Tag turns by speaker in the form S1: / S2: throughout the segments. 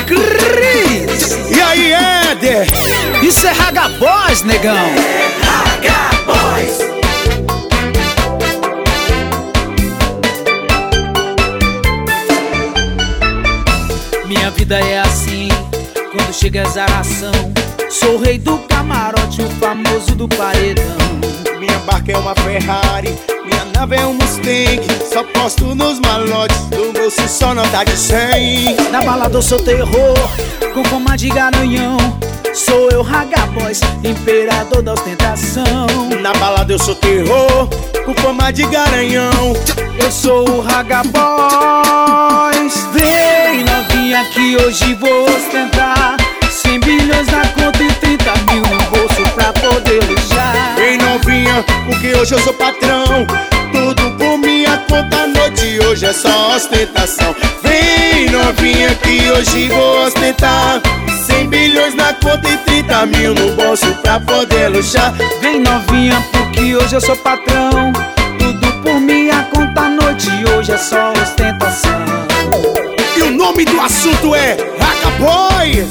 S1: Cris.
S2: E aí, Éder?
S1: Isso é Raga Boys, negão.
S2: Raga Boys.
S1: Minha vida é assim, quando chega a exaração. Sou o rei do camarote, o famoso do paredão.
S2: Minha barca é uma Ferrari, minha nave é um Mustang. Só posto nos malotes, do bolso só nota de 100.
S1: Na balada eu sou terror, com fama de garanhão. Sou eu, Raga Boys, imperador da ostentação.
S2: Na balada eu sou terror, com fama de garanhão.
S1: Eu sou o Raga Boys. Vem novinha que hoje vou ostentar 100 bilhões na conta e 30 mil no bolso pra poder luxar.
S2: Vem novinha, porque hoje eu sou patrão. Tudo por minha conta, a noite hoje é só ostentação. Vem novinha que hoje vou ostentar 100 bilhões na conta e 30 mil no bolso pra poder luxar.
S1: Vem novinha porque hoje eu sou patrão. Tudo por minha conta, a noite hoje é só ostentação.
S2: E o nome do assunto é Raga Boys.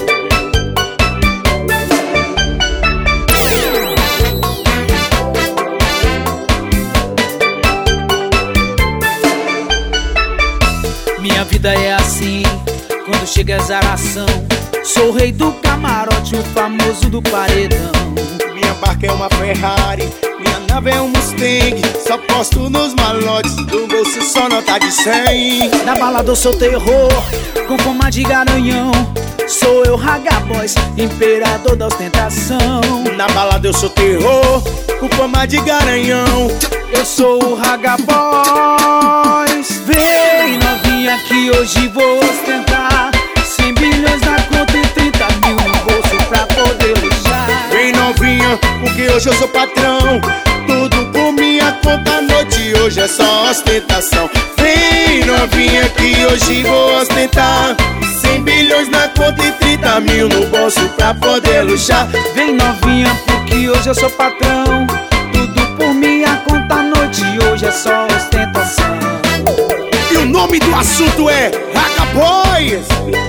S1: Minha vida é assim, quando chega a exaração. Sou o rei do camarote, o famoso do paredão.
S2: Minha barca é uma Ferrari, minha nave é um Mustang. Só posto nos malotes, do bolso só nota de 100.
S1: Na balada eu sou terror, com fama de garanhão. Sou eu, Raga Boys, imperador da ostentação.
S2: Na balada eu sou terror, com fama de garanhão.
S1: Eu sou o Raga Boys. Vem novinha que hoje vou ostentar 100 bilhões na conta e 30 mil no bolso pra poder luxar.
S2: Vem novinha, porque hoje eu sou patrão. Tudo por minha conta, a noite hoje é só ostentação. Vem novinha que hoje vou ostentar 100 bilhões na conta e 30 mil no bolso pra poder luxar.
S1: Vem novinha porque hoje eu sou patrão. Tudo por minha conta, a noite hoje é só ostentação.
S2: E o nome do assunto é Raga Boys.